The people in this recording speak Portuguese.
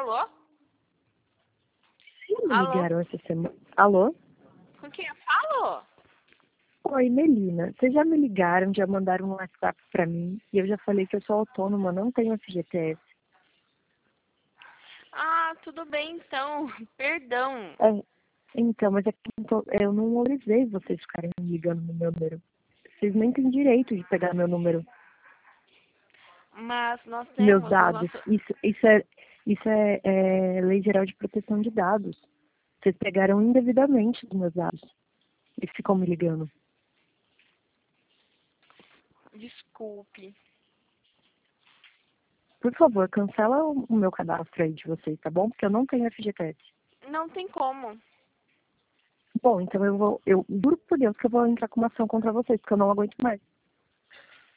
Alô? Sim, me Alô? ligaram essa semana. Alô? Com quem eu falo? Oi, Melina. Vocês já me ligaram, já mandaram um WhatsApp pra mim e eu já falei que eu sou autônoma, não tenho FGTS. Ah, tudo bem então. Perdão. É, então, mas é que eu não autorizei vocês ficarem me ligando no meu número. Vocês nem têm direito de pegar meu número, Mas nós meus temos o dados. nosso. Isso é Lei Geral de Proteção de Dados. Vocês pegaram indevidamente os meus dados e ficam me ligando. Desculpe. Por favor, cancela o meu cadastro aí de vocês, tá bom? Porque eu não tenho FGTS. Não tem como. Bom, então eu juro por Deus que eu vou entrar com uma ação contra vocês, porque eu não aguento mais.